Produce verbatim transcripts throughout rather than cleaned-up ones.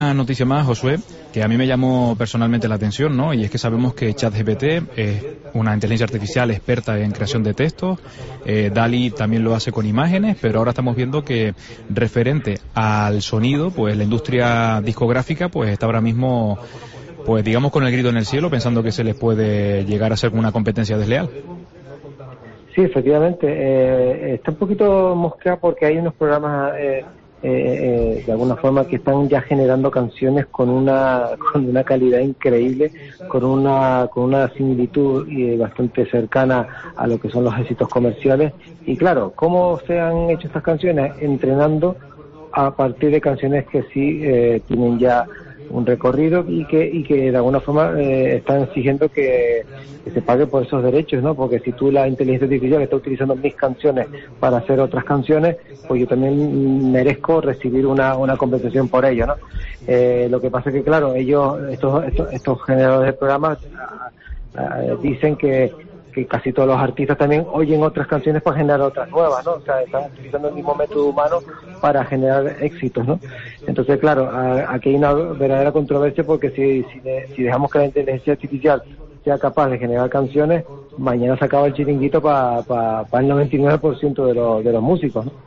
una noticia más, Josué, que a mí me llamó personalmente la atención, ¿no? Y es que sabemos que ChatGPT es una inteligencia artificial experta en creación de textos, eh, DALL-E también lo hace con imágenes, pero ahora estamos viendo que referente al sonido, pues la industria discográfica pues está ahora mismo, pues digamos con el grito en el cielo, pensando que se les puede llegar a ser una competencia desleal. Sí, efectivamente, eh, está un poquito mosqueado porque hay unos programas eh, eh, eh, de alguna forma que están ya generando canciones con una con una calidad increíble, con una con una similitud y bastante cercana a lo que son los éxitos comerciales. Y claro, ¿cómo se han hecho estas canciones? Entrenando a partir de canciones que sí eh, tienen ya un recorrido y que y que de alguna forma eh, están exigiendo que, que se pague por esos derechos, ¿no? Porque si tú, la inteligencia artificial, está utilizando mis canciones para hacer otras canciones, pues yo también merezco recibir una una compensación por ello, ¿no? Eh, lo que pasa es que, claro, ellos, estos estos, estos generadores de programas uh, uh, dicen que que casi todos los artistas también oyen otras canciones para generar otras nuevas, ¿no? O sea, están utilizando el mismo método humano para generar éxitos, ¿no? Entonces, claro, a, aquí hay una verdadera controversia porque si, si, de, si dejamos que la inteligencia artificial sea capaz de generar canciones, mañana se acaba el chiringuito para pa, pa el noventa y nueve por ciento de, lo, de los músicos, ¿no?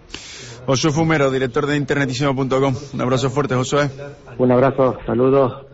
Mm. Josué Fumero, director de internetísimo punto com. Un abrazo fuerte, Josué. Un abrazo, saludos.